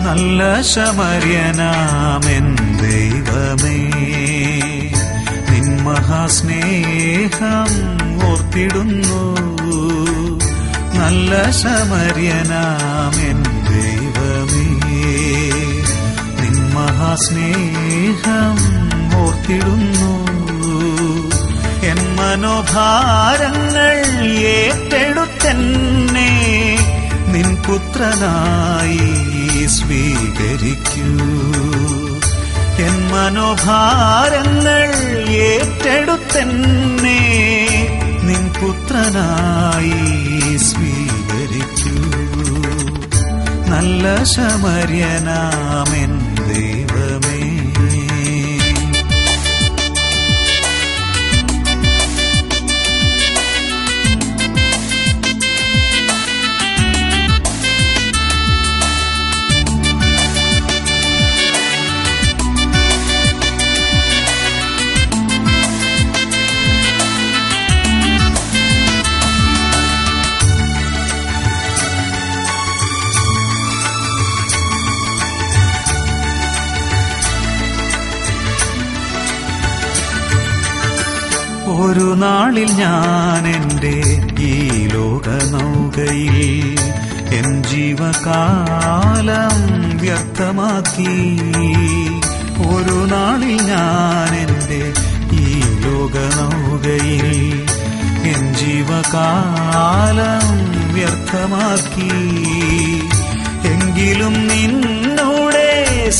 നല്ല ശമര്യനാമെൻ ദൈവമേ, നിൻ മഹാസ്നേഹം ഓർത്തിടുന്നു. നല്ല ശമര്യനാമെൻ ദൈവമേ, നിൻ മഹാസ്നേഹം ഓർത്തിടുന്നു. എൻ മനോഭാരങ്ങൾ ഏറ്റെടുത്തെന്നെ നിൻ പുത്രനായി സ്വീകരിക്കൂ. എൻ മനോഭാരങ്ങൾ ഏറ്റെടുത്തെന്നെ നിൻ പുത്രനായി സ്വീകരിക്കൂ. നല്ല ശമര്യനാമെൻ ദൈവമേ. ഒരു നാളിൽ ഞാൻ എൻ്റെ ഈ ലോകനൗകയിൽ എൻ ജീവകാലം വ്യർത്ഥമാക്കി. ഒരു നാളിൽ ഞാൻ എൻ്റെ ഈ ലോകനൗകയിൽ എൻ ജീവകാലം വ്യർത്ഥമാക്കി. എങ്കിലും നിന്നോടെ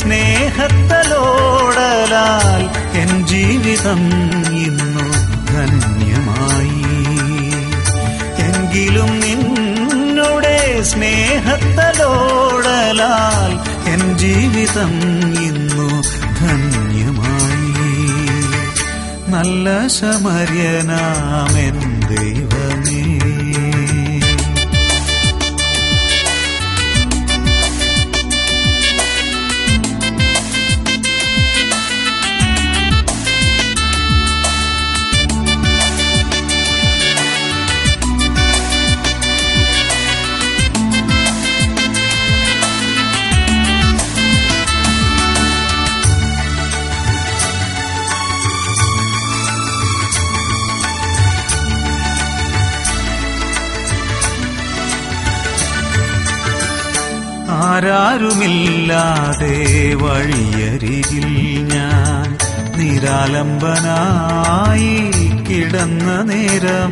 സ്നേഹത്തലോടലാൽ എൻ ജീവിതം ഇന്നു ധന്യമായി. എങ്കിലും നിന്നോടെ സ്നേഹത്തലോടലാൽ എൻ ജീവിതം ഇന്നു ധന്യമായി. നല്ല ശമര്യനാമെൻ ദൈവമേ. ആരാരുമില്ലാതെ വഴിയരികിൽ ഞാൻ നിരാലംബനായി കിടന്ന നേരം,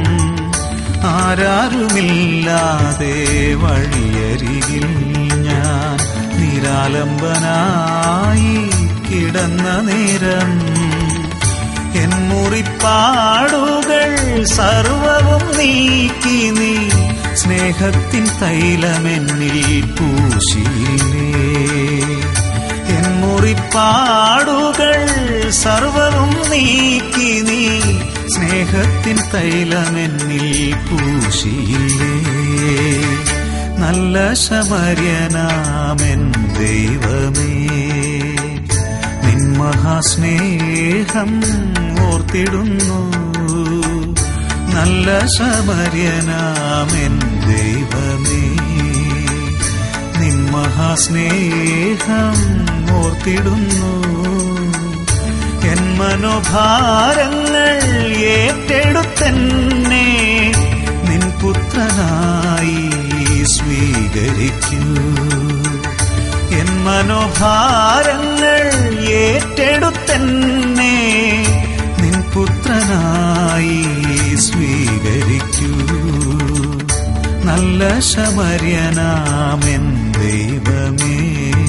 ആരാരുമില്ലാതെ വഴിയരികിൽ ഞാൻ നിരാലംബനായി കിടന്ന നേരം, എൻ മുറിപ്പാടുകൾ സർവവും നീക്കി നീ സ്നേഹത്തിൻ തൈലമെന്നിൽ പൂശിയില്ലേ. എൻ മുറിപ്പാടുകൾ സർവവും നീക്കി നീ സ്നേഹത്തിൻ തൈലമെന്നിൽ പൂശിയില്ലേ. നല്ല ശമര്യനാമെൻ ദൈവമേ, നിൻ മഹാസ്നേഹം ഓർത്തിടുന്നു. നല്ല ശമര്യനാമെൻ ദൈവമേ, നിൻ മഹാസ്നേഹം ഓർത്തിടുന്നു. എൻ മനോഭാരങ്ങൾ ഏറ്റെടുത്തെന്നെ നിൻ പുത്രനായി സ്വീകരിക്കൂ. എൻ മനോഭാരങ്ങൾ ഏറ്റെടുത്തെന്നെ നിൻ പുത്രനായി സ്വീകരിക്കൂ. നല്ല ശമര്യനാമെൻ ദൈവമേ.